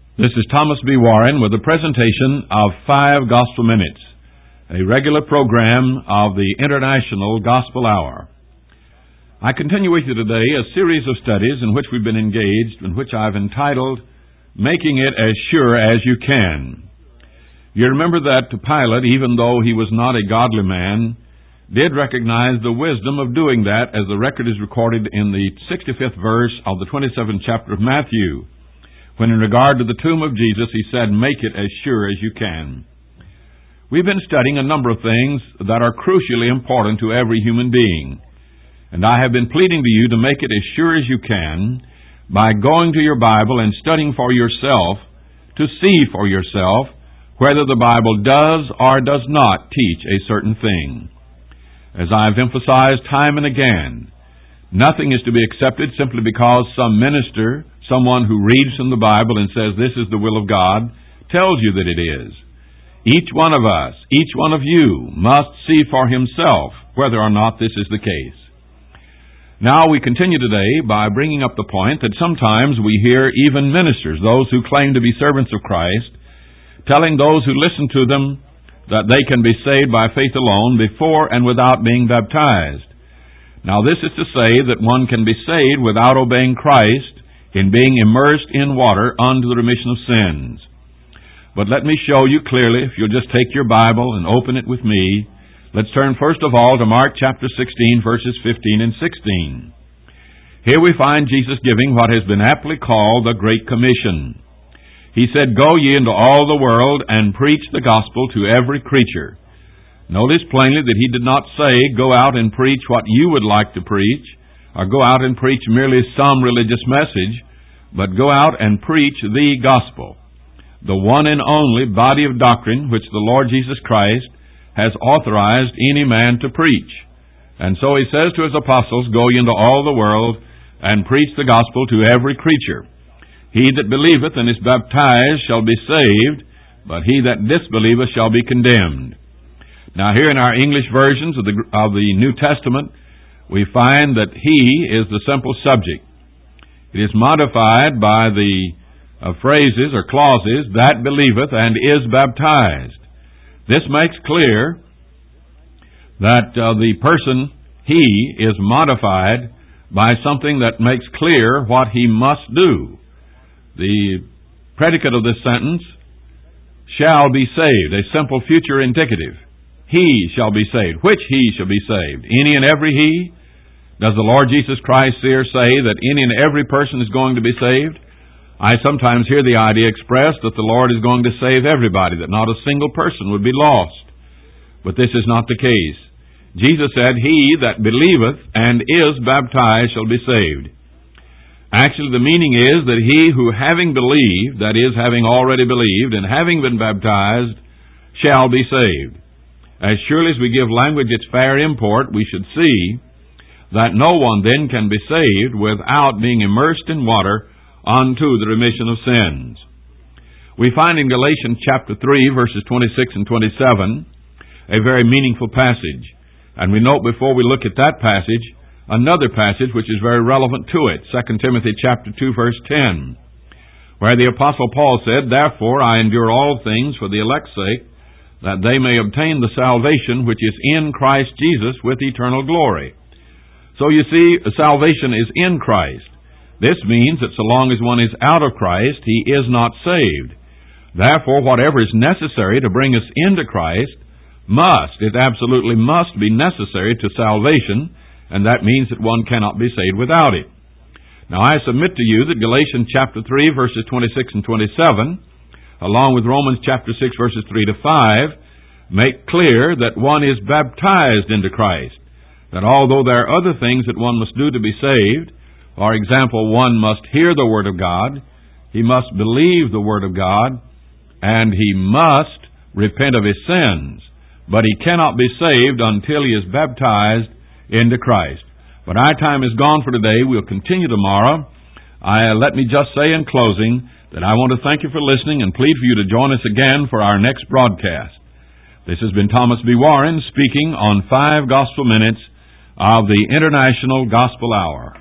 This is Thomas B. Warren with a presentation of 5 Gospel Minutes, a regular program of the International Gospel Hour. I continue with you today a series of studies in which we've been engaged, in which I've entitled, Making It As Sure As You Can. You remember that Pilate, even though he was not a godly man, did recognize the wisdom of doing that, as the record is recorded in the 65th verse of the 27th chapter of Matthew, when in regard to the tomb of Jesus, he said, "Make it as sure as you can." We've been studying a number of things that are crucially important to every human being, and I have been pleading to you to make it as sure as you can by going to your Bible and studying for yourself to see for yourself whether the Bible does or does not teach a certain thing. As I've emphasized time and again, nothing is to be accepted simply because some minister, someone who reads from the Bible and says this is the will of God, tells you that it is. Each one of us, each one of you, must see for himself whether or not this is the case. Now we continue today by bringing up the point that sometimes we hear even ministers, those who claim to be servants of Christ, telling those who listen to them that they can be saved by faith alone before and without being baptized. Now this is to say that one can be saved without obeying Christ in being immersed in water unto the remission of sins. But let me show you clearly, if you'll just take your Bible and open it with me. Let's turn first of all to Mark chapter 16, verses 15 and 16. Here we find Jesus giving what has been aptly called the Great Commission. He said, "Go ye into all the world and preach the gospel to every creature." Notice plainly that he did not say, go out and preach what you would like to preach, or go out and preach merely some religious message, but go out and preach the gospel, the one and only body of doctrine which the Lord Jesus Christ has authorized any man to preach. And so he says to his apostles, "Go ye into all the world and preach the gospel to every creature. He that believeth and is baptized shall be saved, but he that disbelieveth shall be condemned." Now here in our English versions of the New Testament, we find that he is the simple subject. It is modified by the phrases or clauses, "that believeth and is baptized." This makes clear that the person, he, is modified by something that makes clear what he must do. The predicate of this sentence, shall be saved, a simple future indicative. He shall be saved. Which he shall be saved? Any and every he? Does the Lord Jesus Christ here say that any and every person is going to be saved? I sometimes hear the idea expressed that the Lord is going to save everybody, that not a single person would be lost. But this is not the case. Jesus said, "He that believeth and is baptized shall be saved." Actually, the meaning is that he who having believed, that is, having already believed, and having been baptized, shall be saved. As surely as we give language its fair import, we should see that no one then can be saved without being immersed in water unto the remission of sins. We find in Galatians chapter 3, verses 26 and 27, a very meaningful passage. And we note before we look at that passage, another passage which is very relevant to it, 2 Timothy chapter 2, verse 10, where the Apostle Paul said, "Therefore I endure all things for the elect's sake, that they may obtain the salvation which is in Christ Jesus with eternal glory." So you see, salvation is in Christ. This means that so long as one is out of Christ, he is not saved. Therefore, whatever is necessary to bring us into Christ it absolutely must be necessary to salvation, and that means that one cannot be saved without it. Now I submit to you that Galatians chapter 3, verses 26 and 27, along with Romans chapter 6, verses 3 to 5, make clear that one is baptized into Christ. That although there are other things that one must do to be saved, for example, one must hear the Word of God, he must believe the Word of God, and he must repent of his sins. But he cannot be saved until he is baptized into Christ. But our time is gone for today. We'll continue tomorrow. Let me just say in closing that I want to thank you for listening and plead for you to join us again for our next broadcast. This has been Thomas B. Warren speaking on 5 Gospel Minutes of the International Gospel Hour.